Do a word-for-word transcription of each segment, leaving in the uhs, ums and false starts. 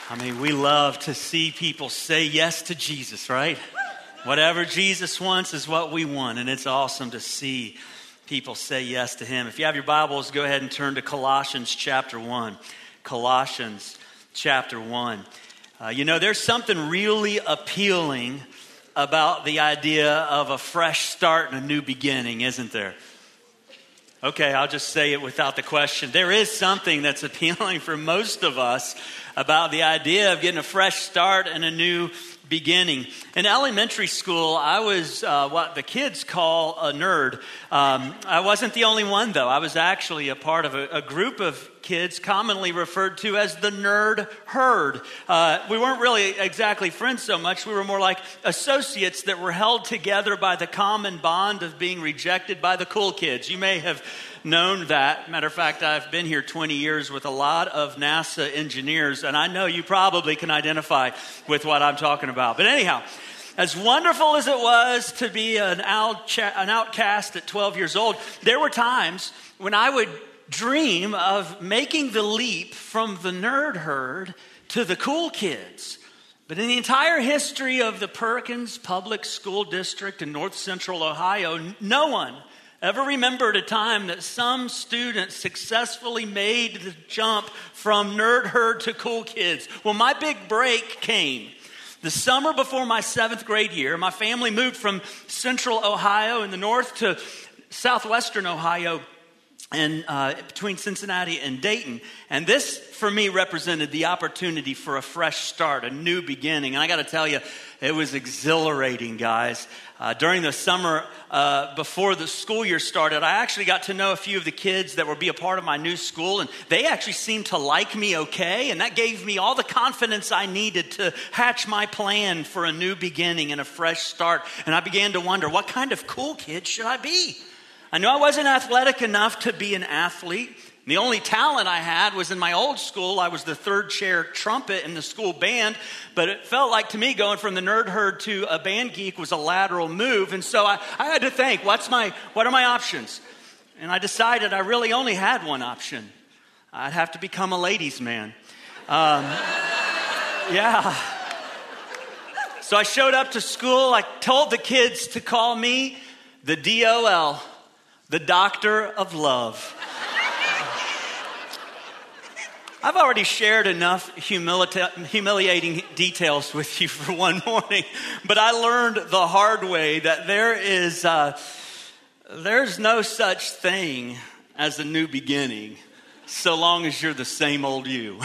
I mean, we love to see people say yes to Jesus, right? Whatever Jesus wants is what we want, and it's awesome to see people say yes to him. If you have your Bibles, go ahead and turn to Colossians chapter one. Colossians chapter one. Uh, you know, there's something really appealing about the idea of a fresh start and a new beginning, isn't there? Okay, I'll just say it without the question. There is something that's appealing for most of us about the idea of getting a fresh start and a new beginning. In elementary school, I was uh, what the kids call a nerd. Um, I wasn't the only one, though. I was actually a part of a, a group of kids commonly referred to as the nerd herd. Uh, we weren't really exactly friends so much. We were more like associates that were held together by the common bond of being rejected by the cool kids. You may have known that. Matter of fact, I've been here twenty years with a lot of NASA engineers, and I know you probably can identify with what I'm talking about. But anyhow, as wonderful as it was to be an, out, an outcast at twelve years old, there were times when I would dream of making the leap from the nerd herd to the cool kids. But in the entire history of the Perkins Public School District in north central Ohio, no one ever remembered a time that some student successfully made the jump from nerd herd to cool kids. Well, my big break came the summer before my seventh grade year. My family moved from central Ohio in the north to southwestern Ohio and uh, between Cincinnati and Dayton. And this, for me, represented the opportunity for a fresh start, a new beginning. And I got to tell you, it was exhilarating, guys. Uh, during the summer uh, before the school year started, I actually got to know a few of the kids that would be a part of my new school, and they actually seemed to like me okay, and that gave me all the confidence I needed to hatch my plan for a new beginning and a fresh start. And I began to wonder, what kind of cool kid should I be? I knew I wasn't athletic enough to be an athlete. The only talent I had was in my old school. I was the third chair trumpet in the school band, but it felt like to me going from the nerd herd to a band geek was a lateral move. And so I, I had to think, what's my, what are my options? And I decided I really only had one option. I'd have to become a ladies' man. Um, yeah. So I showed up to school. I told the kids to call me the D O L, the Doctor of Love. I've already shared enough humilita- humiliating details with you for one morning, but I learned the hard way that there is uh, there's no such thing as a new beginning so long as you're the same old you.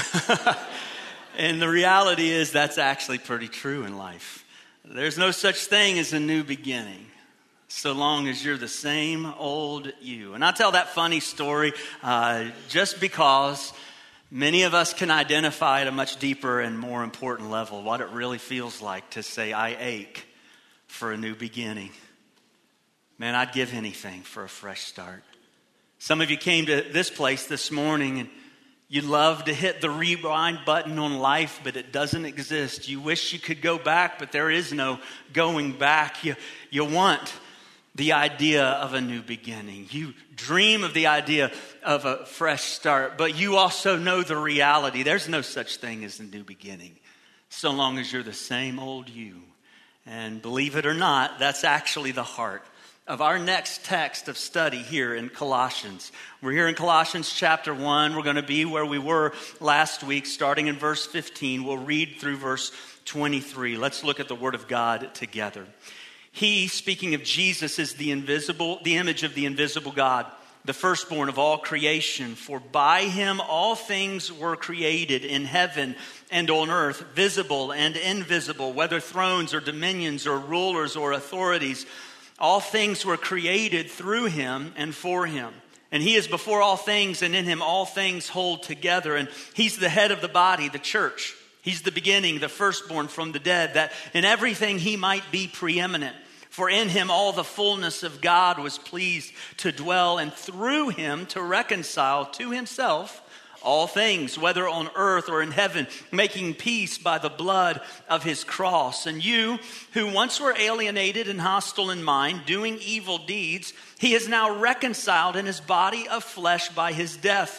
And the reality is that's actually pretty true in life. There's no such thing as a new beginning so long as you're the same old you. And I tell that funny story uh, just because many of us can identify at a much deeper and more important level what it really feels like to say, I ache for a new beginning. Man, I'd give anything for a fresh start. Some of you came to this place this morning and you love to hit the rewind button on life, but it doesn't exist. You wish you could go back, but there is no going back. You, you want the idea of a new beginning. You dream of the idea of a fresh start, but you also know the reality. There's no such thing as a new beginning, so long as you're the same old you. And believe it or not, that's actually the heart of our next text of study here in Colossians. We're here in Colossians chapter one. We're going to be where we were last week, starting in verse fifteen. We'll read through verse twenty-three. Let's look at the Word of God together. He, speaking of Jesus, is the invisible, the image of the invisible God, the firstborn of all creation. For by him all things were created in heaven and on earth, visible and invisible, whether thrones or dominions or rulers or authorities. All things were created through him and for him. And he is before all things, and in him all things hold together. And he's the head of the body, the church. He's the beginning, the firstborn from the dead, that in everything he might be preeminent. For in him all the fullness of God was pleased to dwell, and through him to reconcile to himself all things, whether on earth or in heaven, making peace by the blood of his cross. And you, who once were alienated and hostile in mind, doing evil deeds, he is now reconciled in his body of flesh by his death,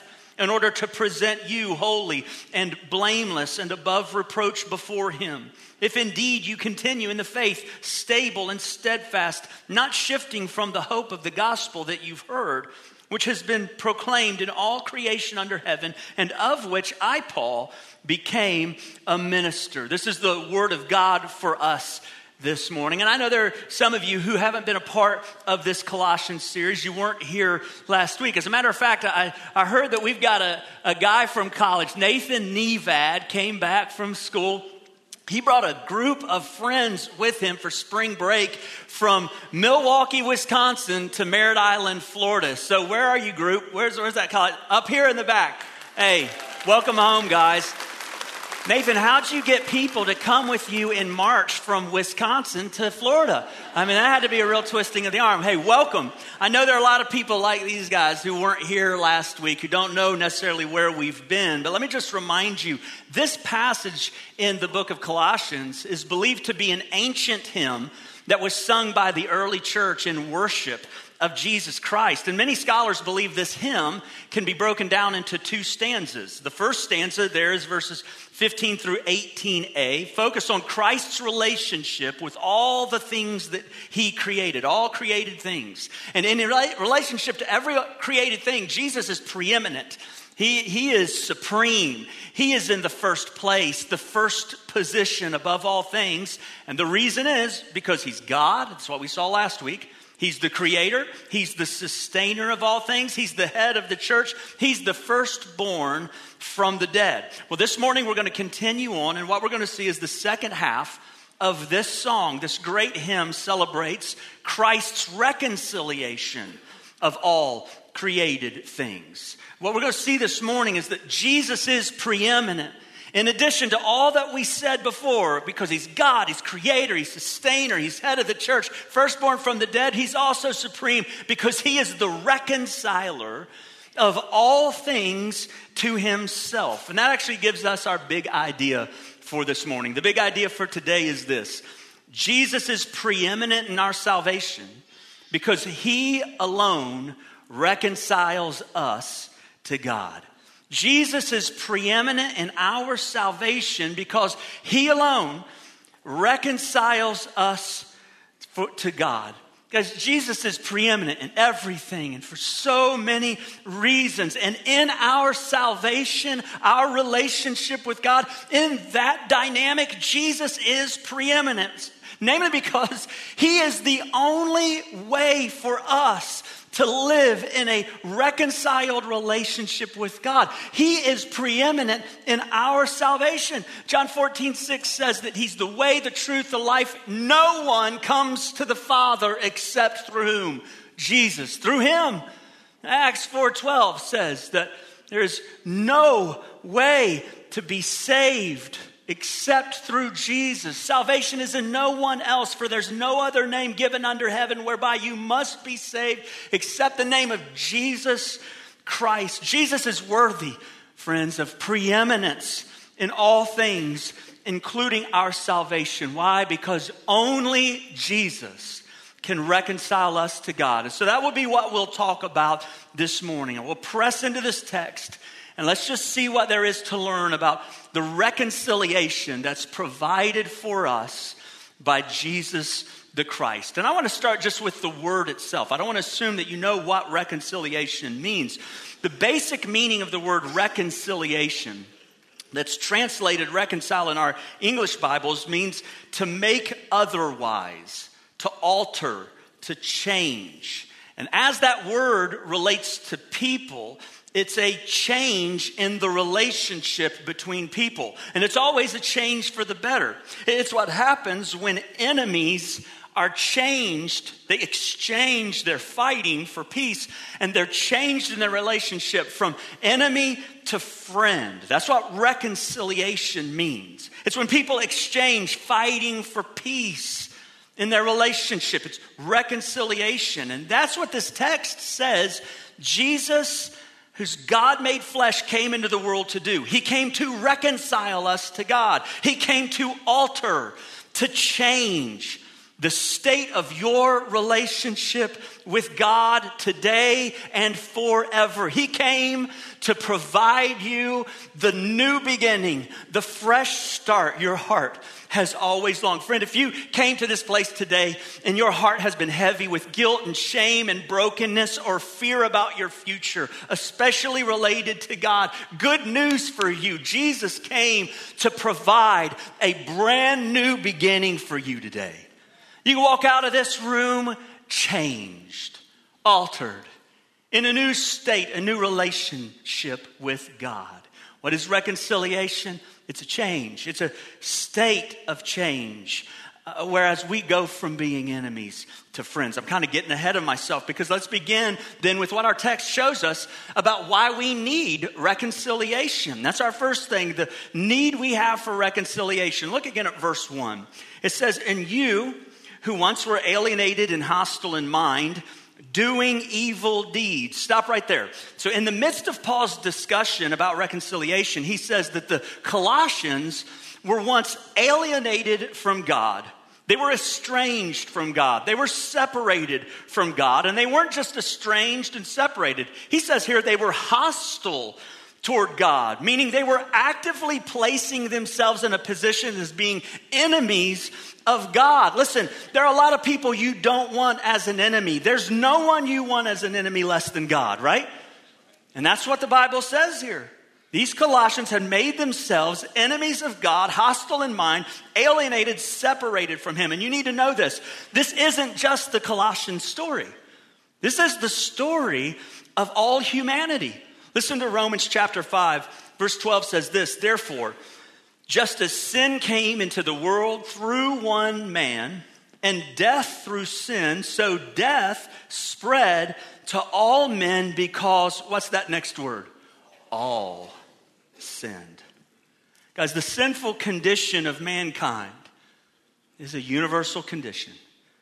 in order to present you holy and blameless and above reproach before him. If indeed you continue in the faith, stable and steadfast, not shifting from the hope of the gospel that you've heard, which has been proclaimed in all creation under heaven, and of which I, Paul, became a minister. This is the word of God for us this morning. And I know there are some of you who haven't been a part of this Colossians series. You weren't here last week. As a matter of fact, I, I heard that we've got a, a guy from college, Nathan Nevad, came back from school. He brought a group of friends with him for spring break from Milwaukee, Wisconsin to Merritt Island, Florida. So where are you, group? Where's, where's that college? Up here in the back. Hey, welcome home, guys. Nathan, how'd you get people to come with you in March from Wisconsin to Florida? I mean, that had to be a real twisting of the arm. Hey, welcome. I know there are a lot of people like these guys who weren't here last week, who don't know necessarily where we've been. But let me just remind you, this passage in the book of Colossians is believed to be an ancient hymn that was sung by the early church in worship of Jesus Christ. And many scholars believe this hymn can be broken down into two stanzas. The first stanza there is verses fifteen through eighteen a, focus on Christ's relationship with all the things that he created, all created things. And in relationship to every created thing, Jesus is preeminent. He, he is supreme. He is in the first place, the first position above all things. And the reason is because he's God. That's what we saw last week. He's the creator. He's the sustainer of all things. He's the head of the church. He's the firstborn from the dead. Well, this morning we're going to continue on, and what we're going to see is the second half of this song. This great hymn celebrates Christ's reconciliation of all created things. What we're going to see this morning is that Jesus is preeminent. In addition to all that we said before, because he's God, he's creator, he's sustainer, he's head of the church, firstborn from the dead, he's also supreme because he is the reconciler of all things to himself. And that actually gives us our big idea for this morning. The big idea for today is this: Jesus is preeminent in our salvation because he alone reconciles us to God. Jesus is preeminent in our salvation because he alone reconciles us for, to God. Guys, Jesus is preeminent in everything and for so many reasons. And in our salvation, our relationship with God, in that dynamic, Jesus is preeminent. Namely because he is the only way for us to live in a reconciled relationship with God. He is preeminent in our salvation. John fourteen six says that he's the way, the truth, the life. No one comes to the Father except through whom? Jesus, through him. Acts four twelve says that there is no way to be saved except through Jesus. Salvation is in no one else, for there's no other name given under heaven whereby you must be saved except the name of Jesus Christ. Jesus is worthy, friends, of preeminence in all things, including our salvation. Why? Because only Jesus can reconcile us to God. And so that will be what we'll talk about this morning. And we'll press into this text and let's just see what there is to learn about the reconciliation that's provided for us by Jesus the Christ. And I want to start just with the word itself. I don't want to assume that you know what reconciliation means. The basic meaning of the word reconciliation, that's translated reconcile in our English Bibles, means to make otherwise, to alter, to change. And as that word relates to people, it's a change in the relationship between people. And it's always a change for the better. It's what happens when enemies are changed. They exchange their fighting for peace, and they're changed in their relationship from enemy to friend. That's what reconciliation means. It's when people exchange fighting for peace in their relationship. It's reconciliation. And that's what this text says Jesus, whose God made flesh, came into the world to do. He came to reconcile us to God. He came to alter, to change the state of your relationship with God today and forever. He came to provide you the new beginning, the fresh start your heart has always longed. Friend, if you came to this place today and your heart has been heavy with guilt and shame and brokenness or fear about your future, especially related to God, good news for you. Jesus came to provide a brand new beginning for you today. You can walk out of this room changed, altered, in a new state, a new relationship with God. What is reconciliation? It's a change. It's a state of change. Uh, whereas we go from being enemies to friends. I'm kind of getting ahead of myself because let's begin then with what our text shows us about why we need reconciliation. That's our first thing, the need we have for reconciliation. Look again at verse one. It says, "And you who once were alienated and hostile in mind, doing evil deeds." Stop right there. So in the midst of Paul's discussion about reconciliation, he says that the Colossians were once alienated from God. They were estranged from God. They were separated from God. And they weren't just estranged and separated. He says here they were hostile toward God, meaning they were actively placing themselves in a position as being enemies of God. Listen, there are a lot of people you don't want as an enemy. There's no one you want as an enemy less than God, right? And that's what the Bible says here. These Colossians had made themselves enemies of God, hostile in mind, alienated, separated from him. And you need to know this. This isn't just the Colossian story. This is the story of all humanity. Listen to Romans chapter five, verse twelve says this, "Therefore, just as sin came into the world through one man, and death through sin, so death spread to all men because," what's that next word? All sinned. Guys, the sinful condition of mankind is a universal condition.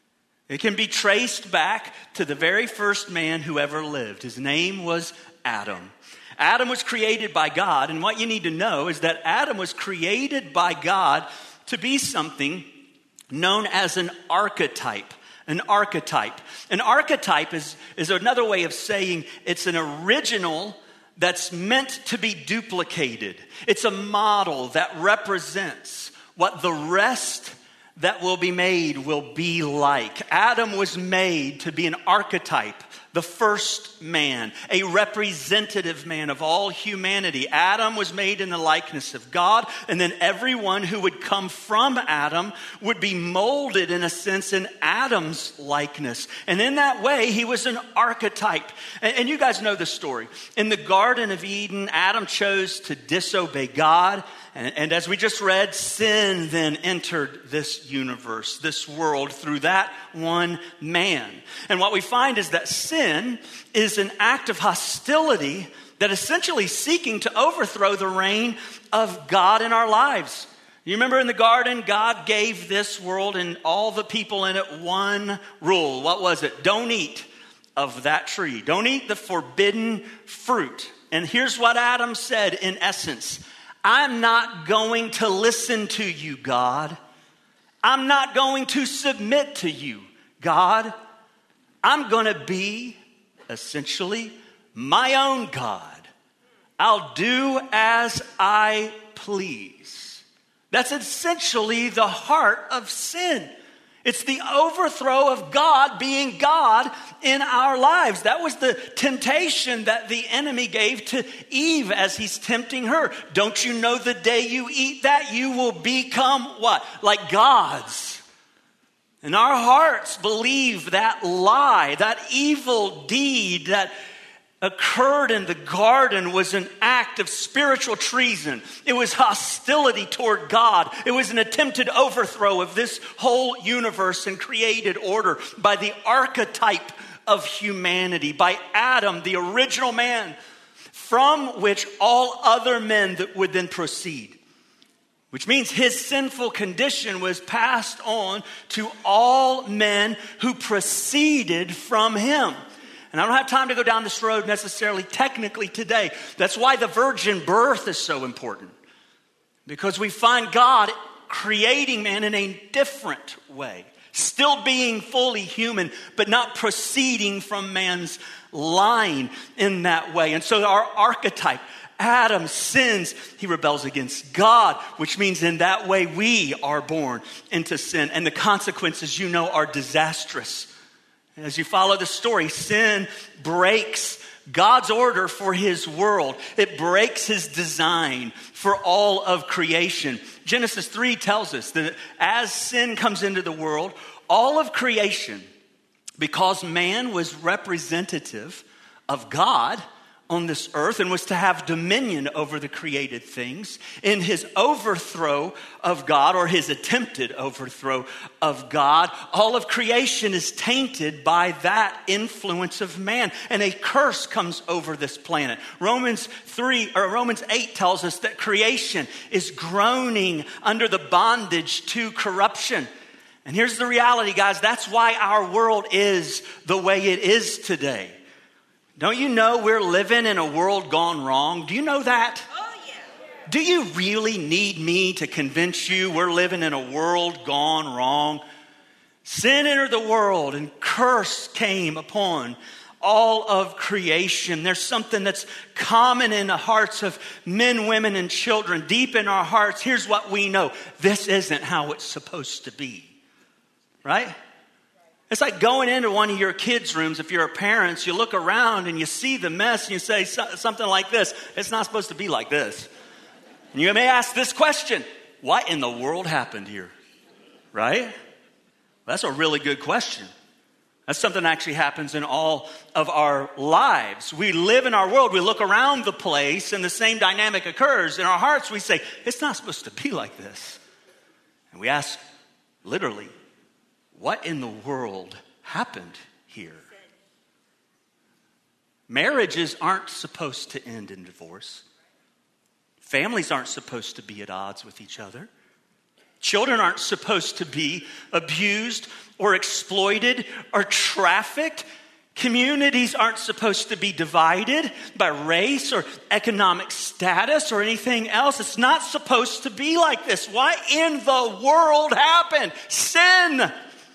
It can be traced back to the very first man who ever lived. His name was Adam. Adam was created by God, and what you need to know is that Adam was created by God to be something known as an archetype. An archetype. An archetype is, is another way of saying it's an original that's meant to be duplicated. It's a model that represents what the rest that will be made will be like. Adam was made to be an archetype, the first man, a representative man of all humanity. Adam was made in the likeness of God, and then everyone who would come from Adam would be molded, in a sense, in Adam's likeness. And in that way, he was an archetype. And, and you guys know the story. In the Garden of Eden, Adam chose to disobey God. And, and as we just read, sin then entered this universe, this world, through that one man. And what we find is that sin is an act of hostility that essentially seeking to overthrow the reign of God in our lives. You remember in the garden, God gave this world and all the people in it one rule. What was it? Don't eat of that tree. Don't eat the forbidden fruit. And here's what Adam said in essence. I'm not going to listen to you, God. I'm not going to submit to you, God. I'm going to be essentially my own God. I'll do as I please. That's essentially the heart of sin. It's the overthrow of God being God in our lives. That was the temptation that the enemy gave to Eve as he's tempting her. Don't you know the day you eat that, you will become what? Like gods. And our hearts believe that lie, that evil deed that occurred in the garden was an act of spiritual treason. It was hostility toward God. It was an attempted overthrow of this whole universe and created order by the archetype of humanity, by Adam, the original man, from which all other men that would then proceed. Which means his sinful condition was passed on to all men who proceeded from him. And I don't have time to go down this road necessarily technically today. That's why the virgin birth is so important. Because we find God creating man in a different way. Still being fully human, but not proceeding from man's line in that way. And so our archetype, Adam, sins. He rebels against God, which means in that way we are born into sin. And the consequences, you know, are disastrous. As you follow the story, sin breaks God's order for his world. It breaks his design for all of creation. Genesis three tells us that as sin comes into the world, all of creation, because man was representative of God on this earth and was to have dominion over the created things, in his overthrow of God, or his attempted overthrow of God, all of creation is tainted by that influence of man, and a curse comes over this planet. Romans three or Romans eight tells us that creation is groaning under the bondage to corruption. And here's the reality, guys. That's why our world is the way it is today. Don't you know we're living in a world gone wrong? Do you know that? Oh, yeah. Do you really need me to convince you we're living in a world gone wrong? Sin entered the world and curse came upon all of creation. There's something that's common in the hearts of men, women, and children. Deep in our hearts, here's what we know. This isn't how it's supposed to be. Right? It's like going into one of your kids' rooms. If you're a parent, you look around and you see the mess and you say something like this. It's not supposed to be like this. And you may ask this question. What in the world happened here? Right? That's a really good question. That's something that actually happens in all of our lives. We live in our world. We look around the place and the same dynamic occurs. In our hearts, we say, it's not supposed to be like this. And we ask, literally, what in the world happened here? Marriages aren't supposed to end in divorce. Families aren't supposed to be at odds with each other. Children aren't supposed to be abused or exploited or trafficked. Communities aren't supposed to be divided by race or economic status or anything else. It's not supposed to be like this. What in the world happened? Sin.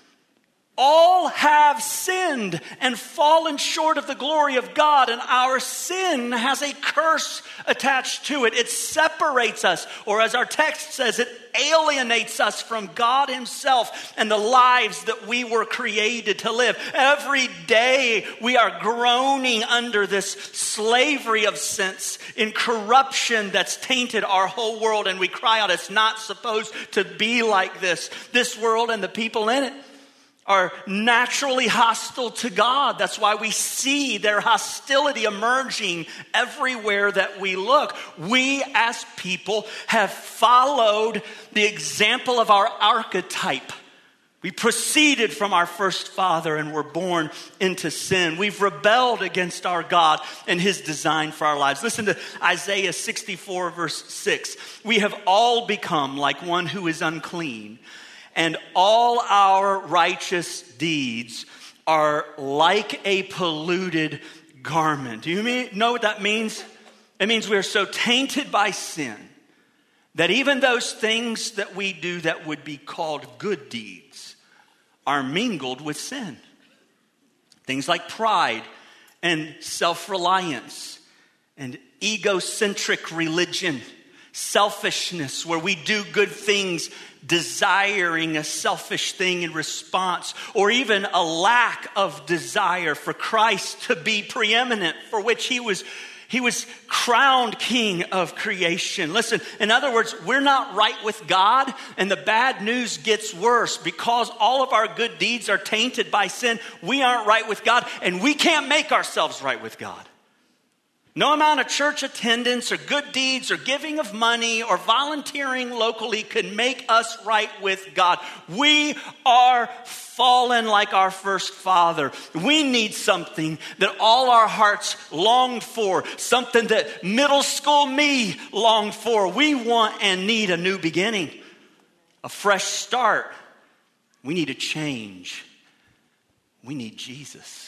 All have sinned and fallen short of the glory of God, and our sin has a curse attached to it. It separates us, or as our text says, it alienates us from God himself and the lives that we were created to live. Every day we are groaning under this slavery of sense in corruption that's tainted our whole world, and we cry out, it's not supposed to be like this. This world and the people in it are naturally hostile to God. That's why we see their hostility emerging everywhere that we look. We as people have followed the example of our archetype. We proceeded from our first father and were born into sin. We've rebelled against our God and his design for our lives. Listen to Isaiah sixty-four verse six. We have all become like one who is unclean, and all our righteous deeds are like a polluted garment. Do you mean, know what that means? It means we're so tainted by sin that even those things that we do that would be called good deeds are mingled with sin. Things like pride and self-reliance and egocentric religion, selfishness, where we do good things desiring a selfish thing in response, or even a lack of desire for Christ to be preeminent, for which he was he was crowned king of creation. Listen, in other words, we're not right with God, and the bad news gets worse. Because all of our good deeds are tainted by sin, we aren't right with God, and we can't make ourselves right with God. No amount of church attendance or good deeds or giving of money or volunteering locally can make us right with God. We are fallen like our first father. We need something that all our hearts longed for, something that middle school me longed for. We want and need a new beginning, a fresh start. We need a change. We need Jesus.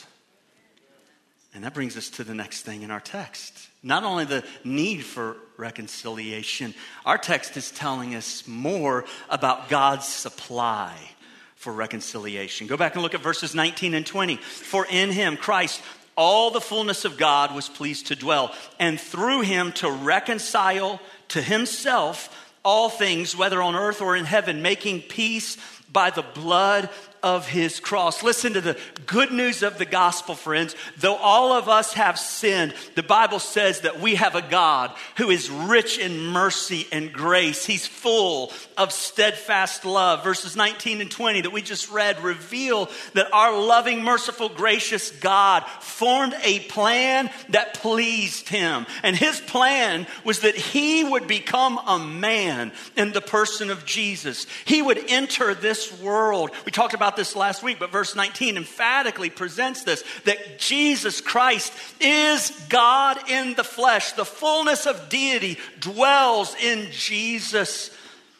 And that brings us to the next thing in our text. Not only the need for reconciliation, our text is telling us more about God's supply for reconciliation. Go back and look at verses nineteen and twenty. For in him, Christ, all the fullness of God was pleased to dwell, and through him to reconcile to himself all things, whether on earth or in heaven, making peace by the blood of his cross. Listen to the good news of the gospel, friends. Though all of us have sinned, the Bible says that we have a God who is rich in mercy and grace. He's full of steadfast love. Verses nineteen and twenty that we just read reveal that our loving, merciful, gracious God formed a plan that pleased him. And his plan was that he would become a man in the person of Jesus. He would enter this world. We talked about this last week, but verse nineteen emphatically presents this, that Jesus Christ is God in the flesh. The fullness of deity dwells in Jesus.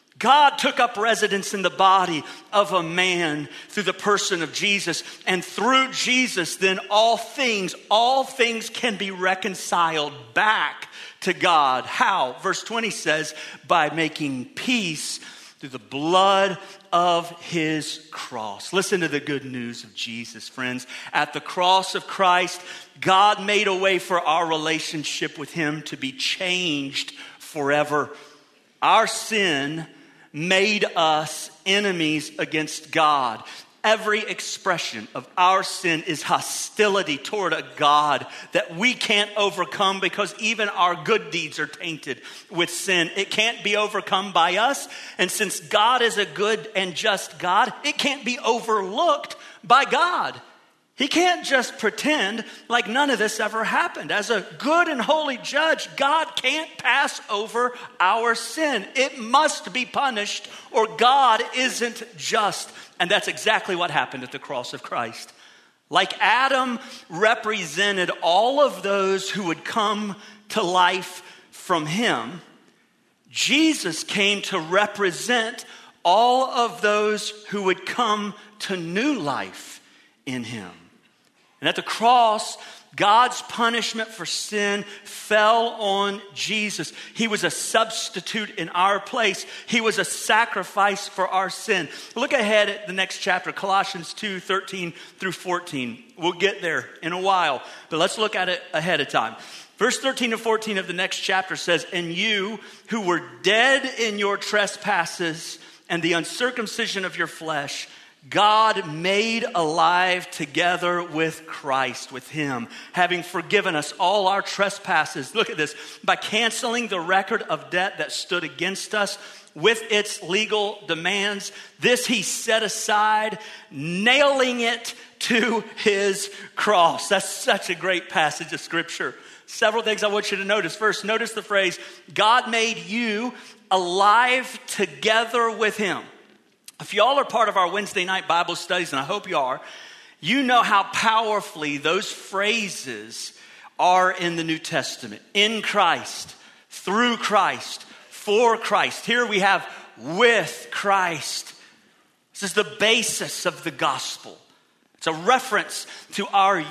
God took up residence in the body of a man through the person of Jesus. And through Jesus, then all things, all things can be reconciled back to God. How? Verse twenty says, by making peace through the blood of his cross. Listen to the good news of Jesus, friends. At the cross of Christ, God made a way for our relationship with him to be changed forever. Our sin made us enemies against God. Every expression of our sin is hostility toward a God that we can't overcome because even our good deeds are tainted with sin. It can't be overcome by us. And since God is a good and just God, it can't be overlooked by God. He can't just pretend like none of this ever happened. As a good and holy judge, God can't pass over our sin. It must be punished or God isn't just. And that's exactly what happened at the cross of Christ. Like Adam represented all of those who would come to life from him, Jesus came to represent all of those who would come to new life in him. And at the cross, God's punishment for sin fell on Jesus. He was a substitute in our place. He was a sacrifice for our sin. Look ahead at the next chapter, Colossians two, thirteen through fourteen. We'll get there in a while, but let's look at it ahead of time. Verse thirteen to fourteen of the next chapter says, and you who were dead in your trespasses and the uncircumcision of your flesh, God made alive together with Christ, with him, having forgiven us all our trespasses. Look at this. By canceling the record of debt that stood against us with its legal demands, this he set aside, nailing it to his cross. That's such a great passage of scripture. Several things I want you to notice. First, notice the phrase, God made you alive together with him. If y'all are part of our Wednesday night Bible studies, and I hope you are, you know how powerfully those phrases are in the New Testament. In Christ, through Christ, for Christ. Here we have with Christ. This is the basis of the gospel. It's a reference to our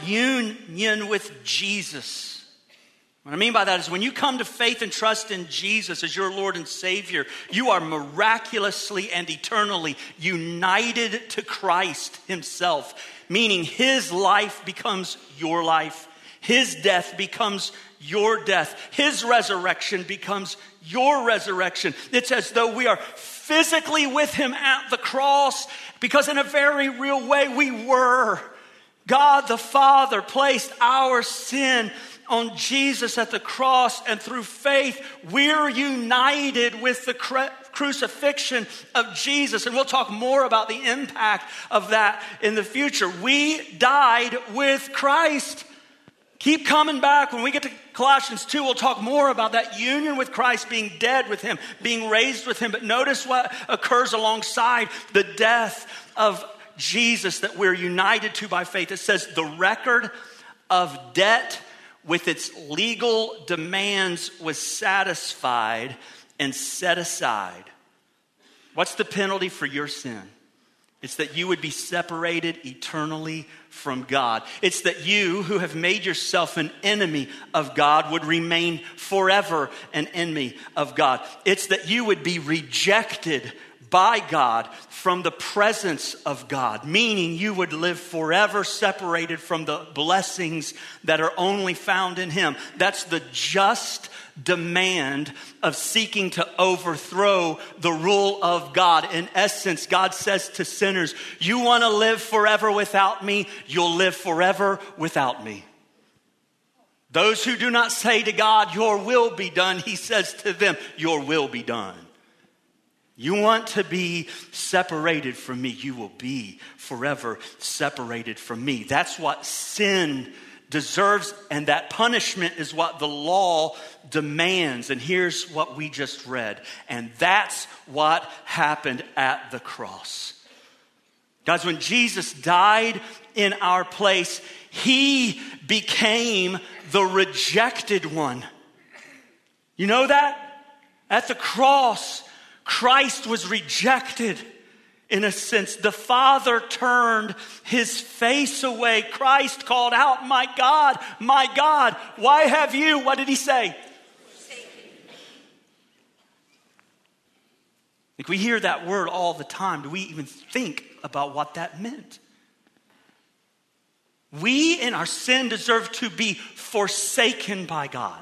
union with Jesus. What I mean by that is when you come to faith and trust in Jesus as your Lord and Savior, you are miraculously and eternally united to Christ himself, meaning his life becomes your life. His death becomes your death. His resurrection becomes your resurrection. It's as though we are physically with him at the cross because in a very real way we were. God the Father placed our sin on Jesus at the cross, and through faith, we're united with the cru- crucifixion of Jesus. And we'll talk more about the impact of that in the future. We died with Christ. Keep coming back. When we get to Colossians two, we'll talk more about that union with Christ, being dead with him, being raised with him. But notice what occurs alongside the death of Jesus that we're united to by faith. It says the record of debt with its legal demands was satisfied and set aside. What's the penalty for your sin? It's that you would be separated eternally from God. It's that you, who have made yourself an enemy of God, would remain forever an enemy of God. It's that you would be rejected by God, from the presence of God, meaning you would live forever separated from the blessings that are only found in him. That's the just demand of seeking to overthrow the rule of God. In essence, God says to sinners, you want to live forever without me, you'll live forever without me. Those who do not say to God, your will be done, he says to them, your will be done. You want to be separated from me, you will be forever separated from me. That's what sin deserves, and that punishment is what the law demands. And here's what we just read. And that's what happened at the cross. Guys, when Jesus died in our place, he became the rejected one. You know that? At the cross, Christ was rejected. In a sense, the Father turned his face away. Christ called out, my God, my God, why have you, what did he say? Like, we hear that word all the time. Do we even think about what that meant? We in our sin deserve to be forsaken by God.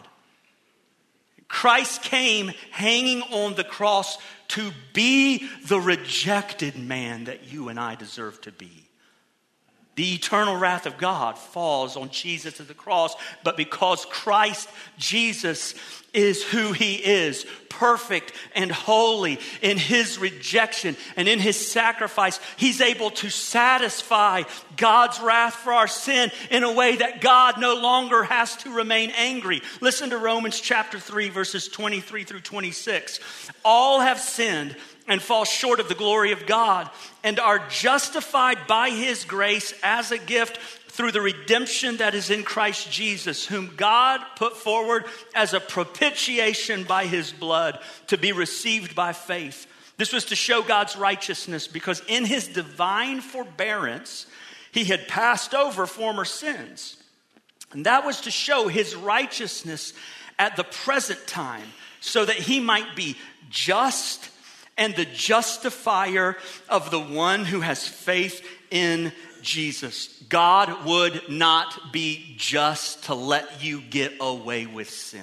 Christ came hanging on the cross to be the rejected man that you and I deserve to be. The eternal wrath of God falls on Jesus at the cross, but because Christ Jesus is who he is, perfect and holy in his rejection and in his sacrifice, he's able to satisfy God's wrath for our sin in a way that God no longer has to remain angry. Listen to Romans chapter three, verses twenty-three through twenty-six. All have sinned and fall short of the glory of God, and are justified by his grace as a gift through the redemption that is in Christ Jesus, whom God put forward as a propitiation by his blood to be received by faith. This was to show God's righteousness, because in his divine forbearance, he had passed over former sins. And that was to show his righteousness at the present time, so that he might be just and the justifier of the one who has faith in Jesus. God would not be just to let you get away with sin.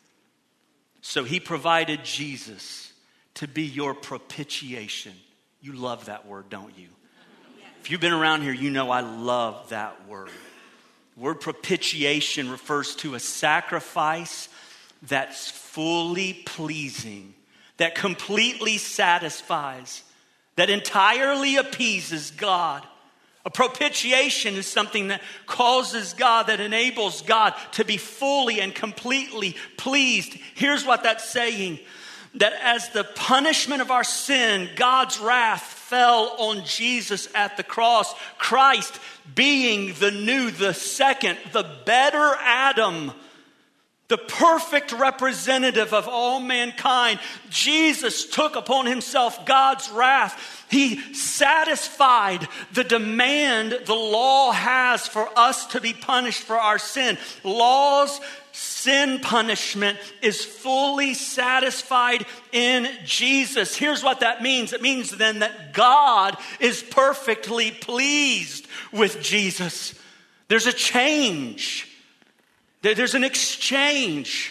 So he provided Jesus to be your propitiation. You love that word, don't you? If you've been around here, you know I love that word. The word propitiation refers to a sacrifice that's fully pleasing, that completely satisfies, that entirely appeases God. A propitiation is something that causes God, that enables God to be fully and completely pleased. Here's what that's saying: that as the punishment of our sin, God's wrath fell on Jesus at the cross. Christ, being the new, the second, the better Adam, the perfect representative of all mankind, Jesus took upon himself God's wrath. He satisfied the demand the law has for us to be punished for our sin. Law's sin punishment is fully satisfied in Jesus. Here's what that means. It means then that God is perfectly pleased with Jesus. There's a change. There's an exchange.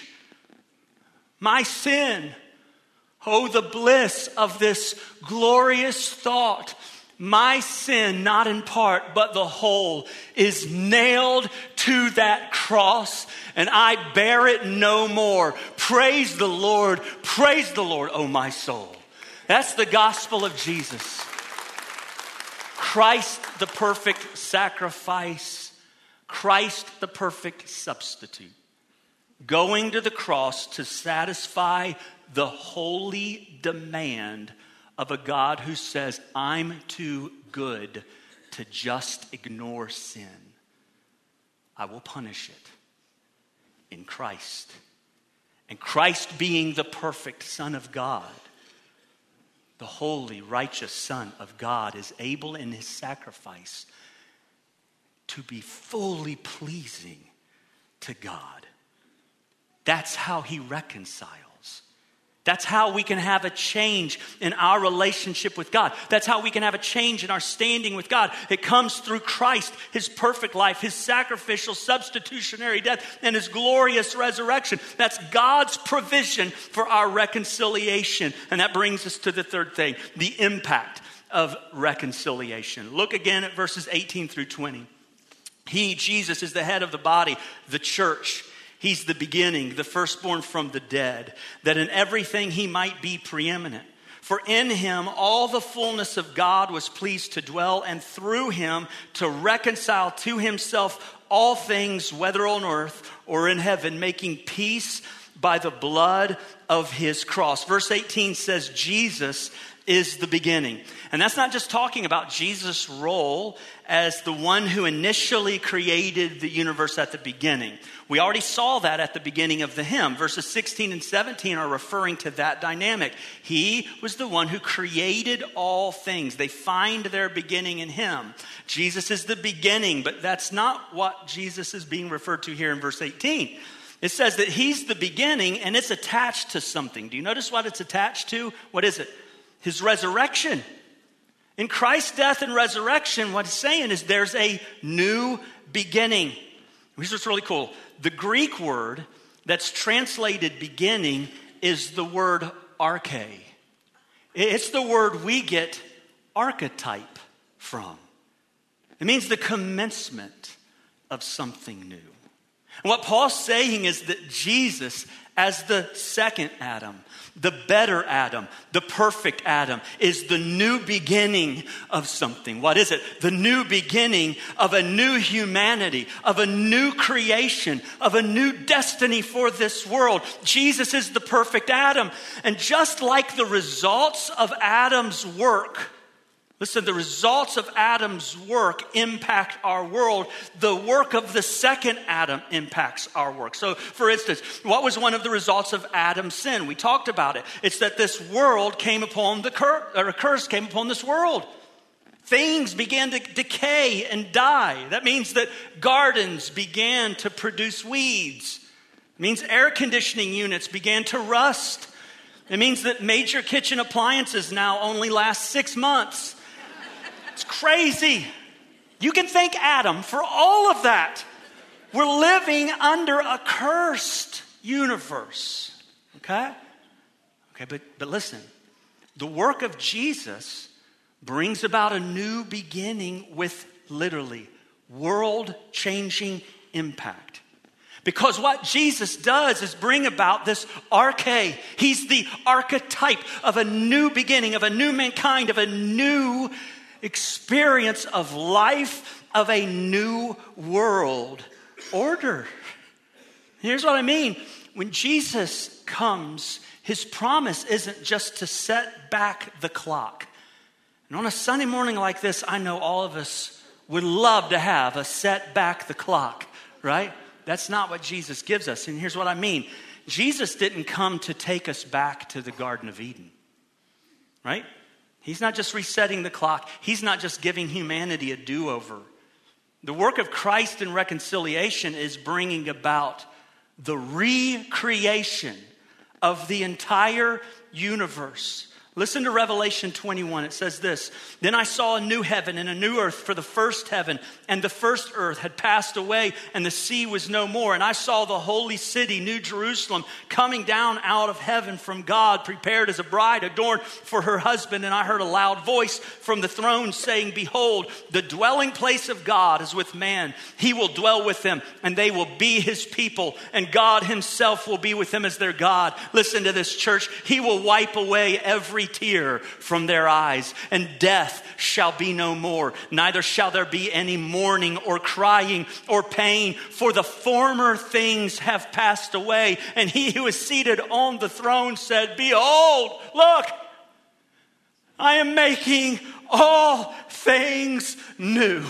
My sin, oh, the bliss of this glorious thought. My sin, not in part, but the whole, is nailed to that cross, and I bear it no more. Praise the Lord. Praise the Lord, oh my soul. That's the gospel of Jesus. Christ, the perfect sacrifice. Christ, the perfect substitute, going to the cross to satisfy the holy demand of a God who says, I'm too good to just ignore sin. I will punish it in Christ. And Christ, being the perfect Son of God, the holy, righteous Son of God, is able in his sacrifice to be fully pleasing to God. That's how he reconciles. That's how we can have a change in our relationship with God. That's how we can have a change in our standing with God. It comes through Christ, his perfect life, his sacrificial substitutionary death, and his glorious resurrection. That's God's provision for our reconciliation. And that brings us to the third thing, the impact of reconciliation. Look again at verses eighteen through twenty. He, Jesus, is the head of the body, the church. He's the beginning, the firstborn from the dead, that in everything he might be preeminent. For in him all the fullness of God was pleased to dwell, and through him to reconcile to himself all things, whether on earth or in heaven, making peace by the blood of his cross. Verse eighteen says Jesus is the beginning. And that's not just talking about Jesus' role as the one who initially created the universe at the beginning. We already saw that at the beginning of the hymn. Verses sixteen and seventeen are referring to that dynamic. He was the one who created all things. They find their beginning in him. Jesus is the beginning, but that's not what Jesus is being referred to here in verse eighteen. It says that he's the beginning and it's attached to something. Do you notice what it's attached to? What is it? His resurrection. In Christ's death and resurrection, what it's saying is there's a new beginning. Here's what's really cool. The Greek word that's translated beginning is the word arche. It's the word we get archetype from. It means the commencement of something new. And what Paul's saying is that Jesus, as the second Adam, the better Adam, the perfect Adam, is the new beginning of something. What is it? The new beginning of a new humanity, of a new creation, of a new destiny for this world. Jesus is the perfect Adam. And just like the results of Adam's work, listen, the results of Adam's work impact our world. The work of the second Adam impacts our work. So, for instance, what was one of the results of Adam's sin? We talked about it. It's that this world came upon the curse, or a curse came upon this world. Things began to decay and die. That means that gardens began to produce weeds. It means air conditioning units began to rust. It means that major kitchen appliances now only last six months. It's crazy. You can thank Adam for all of that. We're living under a cursed universe. Okay? Okay, but, but listen. The work of Jesus brings about a new beginning with literally world-changing impact. Because what Jesus does is bring about this arche. He's the archetype of a new beginning, of a new mankind, of a new experience of life, of a new world order. Here's what I mean. When Jesus comes, his promise isn't just to set back the clock. And on a Sunday morning like this, I know all of us would love to have a set back the clock, right? That's not what Jesus gives us. And here's what I mean. Jesus didn't come to take us back to the Garden of Eden, right? He's not just resetting the clock. He's not just giving humanity a do-over. The work of Christ in reconciliation is bringing about the recreation of the entire universe. Listen to Revelation twenty-one. It says this, "Then I saw a new heaven and a new earth, for the first heaven and the first earth had passed away, and the sea was no more. And I saw the holy city, New Jerusalem, coming down out of heaven from God, prepared as a bride adorned for her husband. And I heard a loud voice from the throne saying, 'Behold, the dwelling place of God is with man. He will dwell with them, and they will be his people, and God himself will be with them as their God.'" Listen to this, church. "He will wipe away every tear from their eyes, and death shall be no more. Neither shall there be any mourning or crying or pain, for the former things have passed away." And he who is seated on the throne said, "Behold, look, I am making all things new."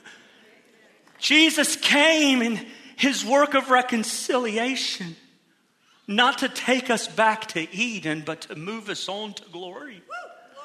Jesus came in his work of reconciliation, not to take us back to Eden, but to move us on to glory. Woo, glory.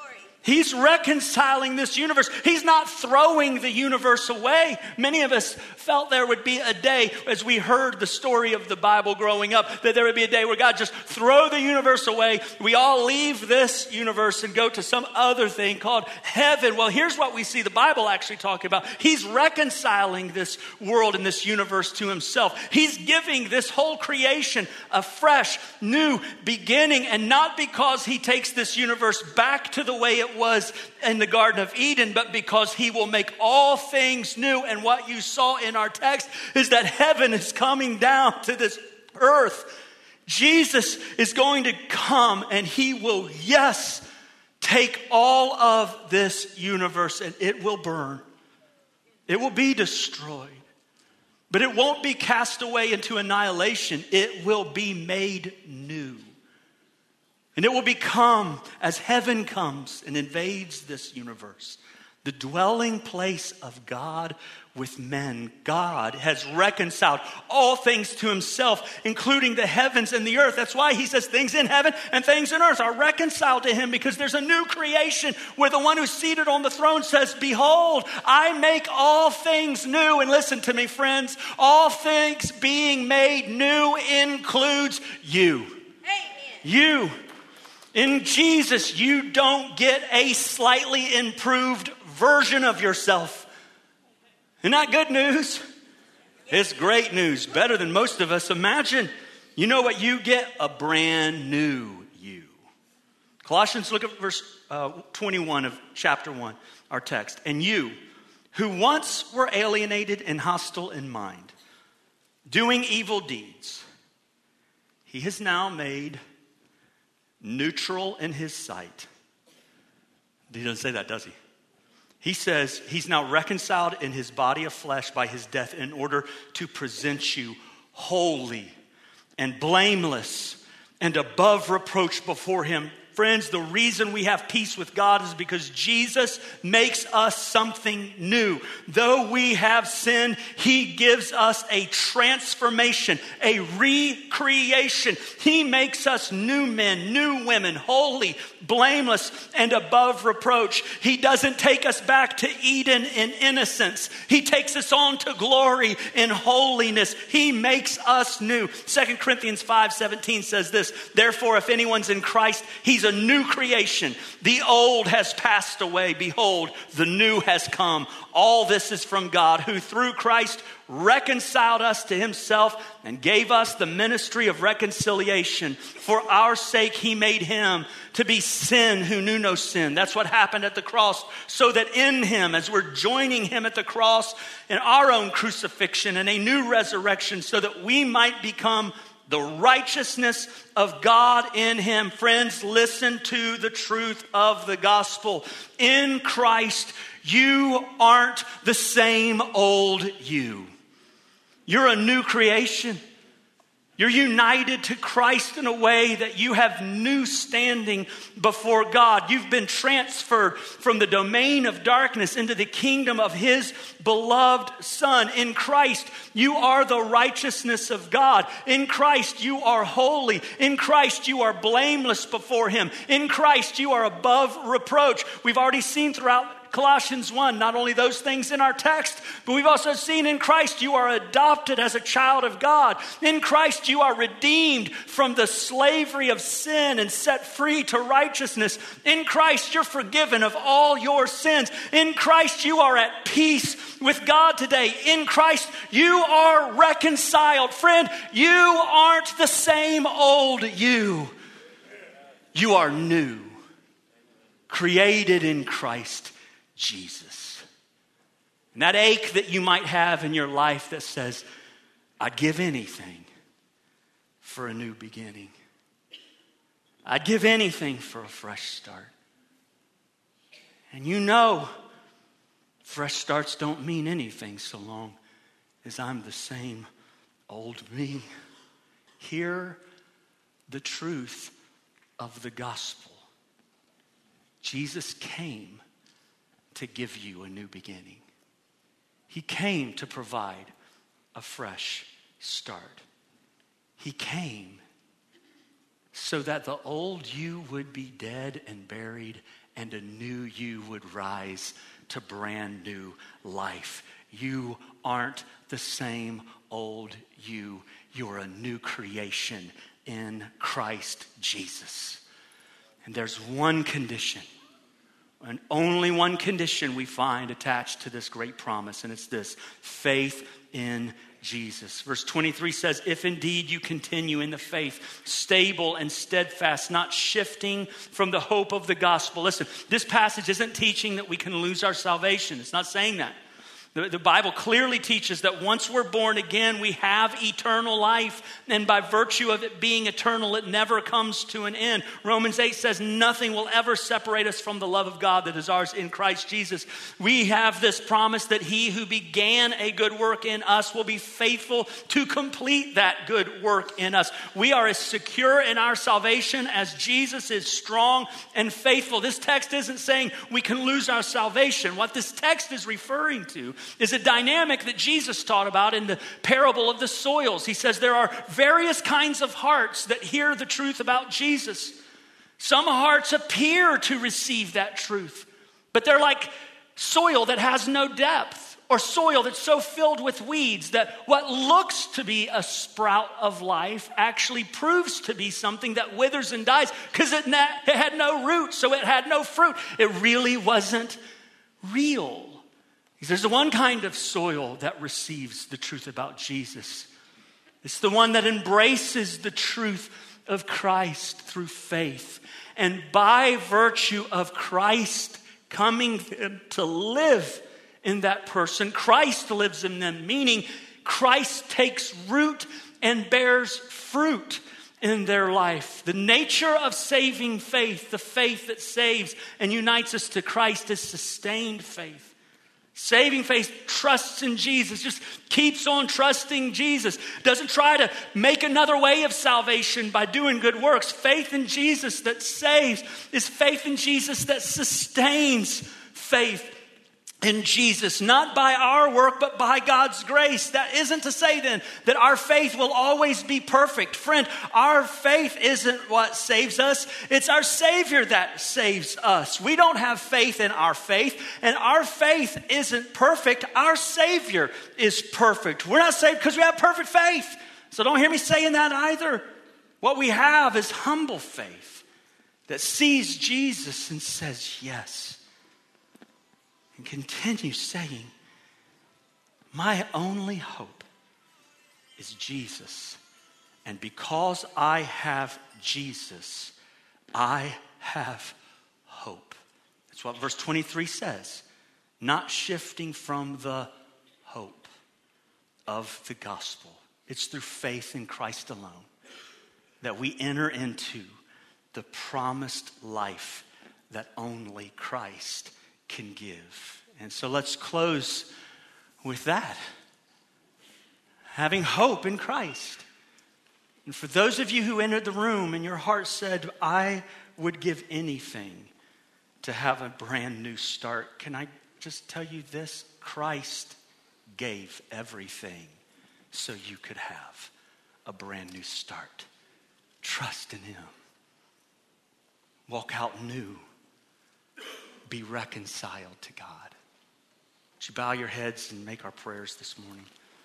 He's reconciling this universe. He's not throwing the universe away. Many of us felt there would be a day, as we heard the story of the Bible growing up, that there would be a day where God just throw the universe away. We all leave this universe and go to some other thing called heaven. Well, here's what we see the Bible actually talking about. He's reconciling this world and this universe to himself. He's giving this whole creation a fresh, new beginning. And not because he takes this universe back to the way it was in the Garden of Eden, but because he will make all things new. And what you saw in our text is that heaven is coming down to this earth. Jesus is going to come and he will, yes, take all of this universe and it will burn. It will be destroyed. But it won't be cast away into annihilation. It will be made new. And it will become, as heaven comes and invades this universe, the dwelling place of God with men. God has reconciled all things to himself, including the heavens and the earth. That's why he says things in heaven and things in earth are reconciled to him, because there's a new creation where the one who's seated on the throne says, behold, I make all things new. And listen to me, friends, all things being made new includes you. Amen. You. In Jesus, you don't get a slightly improved version of yourself. Isn't that good news? It's great news. Better than most of us imagine. You know what you get? A brand new you. Colossians, look at verse uh, twenty-one of chapter one, our text. And you, who once were alienated and hostile in mind, doing evil deeds, he has now made neutral in his sight. He doesn't say that, does he? He says he's now reconciled in his body of flesh by his death in order to present you holy and blameless and above reproach before him. Friends, the reason we have peace with God is because Jesus makes us something new. Though we have sinned, he gives us a transformation, a recreation. He makes us new men, new women, holy, blameless, and above reproach. He doesn't take us back to Eden in innocence. He takes us on to glory in holiness. He makes us new. Second Corinthians five seventeen says this, therefore, if anyone's in Christ, he's a new creation. The old has passed away. Behold, the new has come. All this is from God, who through Christ reconciled us to himself and gave us the ministry of reconciliation. For our sake, he made him to be sin who knew no sin. That's what happened at the cross. So that in him, as we're joining him at the cross in our own crucifixion and a new resurrection, so that we might become the righteousness of God in him. Friends, listen to the truth of the gospel. In Christ, you aren't the same old you. You're a new creation. You're united to Christ in a way that you have new standing before God. You've been transferred from the domain of darkness into the kingdom of his beloved Son. In Christ, you are the righteousness of God. In Christ, you are holy. In Christ, you are blameless before him. In Christ, you are above reproach. We've already seen throughout Colossians one, not only those things in our text, but we've also seen in Christ you are adopted as a child of God. In Christ you are redeemed from the slavery of sin and set free to righteousness. In Christ you're forgiven of all your sins. In Christ you are at peace with God today. In Christ you are reconciled. Friend, you aren't the same old you. You are new, created in Christ Jesus. And that ache that you might have in your life that says, I'd give anything for a new beginning. I'd give anything for a fresh start. And you know, fresh starts don't mean anything so long as I'm the same old me. Hear the truth of the gospel. Jesus came to give you a new beginning. He came to provide a fresh start. He came so that the old you would be dead and buried, and a new you would rise to brand new life. You aren't the same old you. You're a new creation in Christ Jesus. And there's one condition, and only one condition we find attached to this great promise, and it's this: faith in Jesus. Verse twenty-three says, if indeed you continue in the faith, stable and steadfast, not shifting from the hope of the gospel. Listen, this passage isn't teaching that we can lose our salvation. It's not saying that. The, the Bible clearly teaches that once we're born again, we have eternal life. And by virtue of it being eternal, it never comes to an end. Romans eight says nothing will ever separate us from the love of God that is ours in Christ Jesus. We have this promise that he who began a good work in us will be faithful to complete that good work in us. We are as secure in our salvation as Jesus is strong and faithful. This text isn't saying we can lose our salvation. What this text is referring to is a dynamic that Jesus taught about in the parable of the soils. He says there are various kinds of hearts that hear the truth about Jesus. Some hearts appear to receive that truth, but they're like soil that has no depth, or soil that's so filled with weeds that what looks to be a sprout of life actually proves to be something that withers and dies because it, na- it had no root, so it had no fruit. It really wasn't real. There's the one kind of soil that receives the truth about Jesus. It's the one that embraces the truth of Christ through faith. And by virtue of Christ coming to live in that person, Christ lives in them, meaning Christ takes root and bears fruit in their life. The nature of saving faith, the faith that saves and unites us to Christ, is sustained faith. Saving faith trusts in Jesus, just keeps on trusting Jesus. Doesn't try to make another way of salvation by doing good works. Faith in Jesus that saves is faith in Jesus that sustains faith in Jesus, not by our work, but by God's grace. That isn't to say then that our faith will always be perfect. Friend, our faith isn't what saves us. It's our Savior that saves us. We don't have faith in our faith, and our faith isn't perfect. Our Savior is perfect. We're not saved because we have perfect faith. So don't hear me saying that either. What we have is humble faith that sees Jesus and says yes. And continue saying, my only hope is Jesus. And because I have Jesus, I have hope. That's what verse twenty-three says. Not shifting from the hope of the gospel. It's through faith in Christ alone that we enter into the promised life that only Christ can give. And so let's close with that. Having hope in Christ. And for those of you who entered the room and your heart said, I would give anything to have a brand new start, can I just tell you this? Christ gave everything so you could have a brand new start. Trust in him. Walk out new. Be reconciled to God. Would you bow your heads and make our prayers this morning?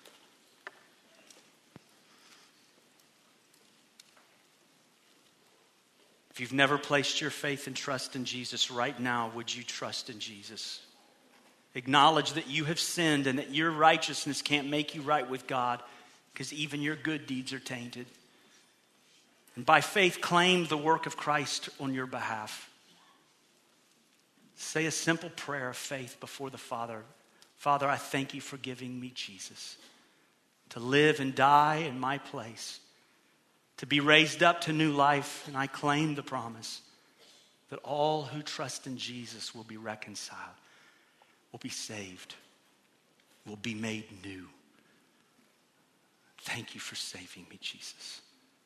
If you've never placed your faith and trust in Jesus, right now, would you trust in Jesus? Acknowledge that you have sinned and that your righteousness can't make you right with God because even your good deeds are tainted. And by faith, claim the work of Christ on your behalf. Say a simple prayer of faith before the Father. Father, I thank you for giving me Jesus to live and die in my place, to be raised up to new life. And I claim the promise that all who trust in Jesus will be reconciled, will be saved, will be made new. Thank you for saving me, Jesus.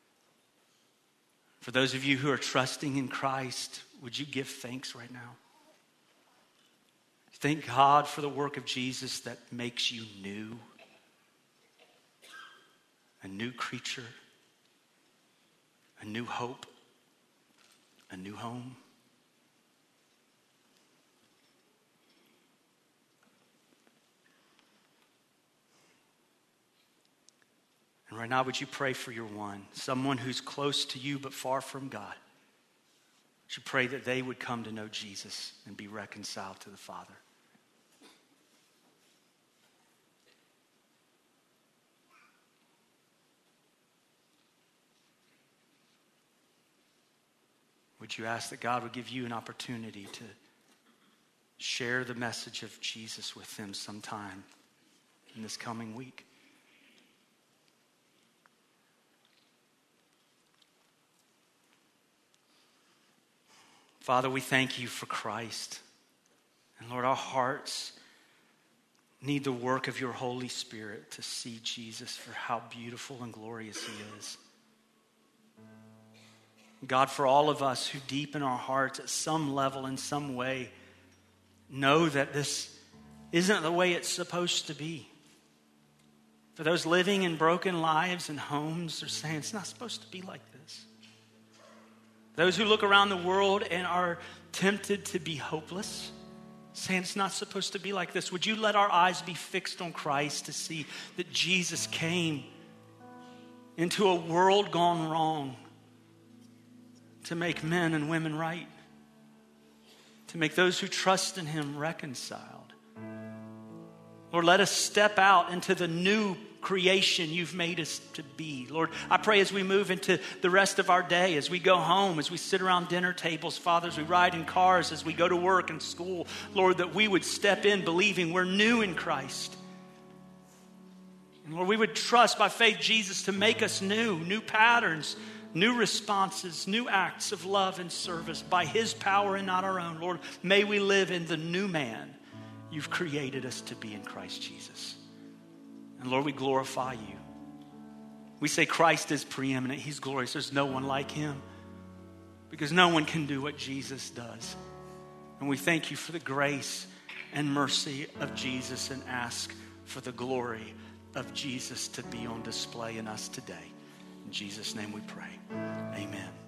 For those of you who are trusting in Christ, would you give thanks right now? Thank God for the work of Jesus that makes you new, a new creature, a new hope, a new home. And right now, would you pray for your one, someone who's close to you but far from God? Would you pray that they would come to know Jesus and be reconciled to the Father? Would you ask that God would give you an opportunity to share the message of Jesus with them sometime in this coming week? Father, we thank you for Christ. And Lord, our hearts need the work of your Holy Spirit to see Jesus for how beautiful and glorious he is. God, for all of us who deep in our hearts at some level, in some way, know that this isn't the way it's supposed to be. For those living in broken lives and homes are saying it's not supposed to be like this. Those who look around the world and are tempted to be hopeless, saying it's not supposed to be like this. Would you let our eyes be fixed on Christ to see that Jesus came into a world gone wrong to make men and women right, to make those who trust in him reconciled. Lord, let us step out into the new creation you've made us to be. Lord, I pray as we move into the rest of our day, as we go home, as we sit around dinner tables, Father, as we ride in cars, as we go to work and school, Lord, that we would step in believing we're new in Christ. And Lord, we would trust by faith Jesus to make us new, new patterns, new responses, new acts of love and service by his power and not our own. Lord, may we live in the new man you've created us to be in Christ Jesus. And Lord, we glorify you. We say Christ is preeminent. He's glorious. There's no one like him because no one can do what Jesus does. And we thank you for the grace and mercy of Jesus and ask for the glory of Jesus to be on display in us today. In Jesus' name we pray. Amen.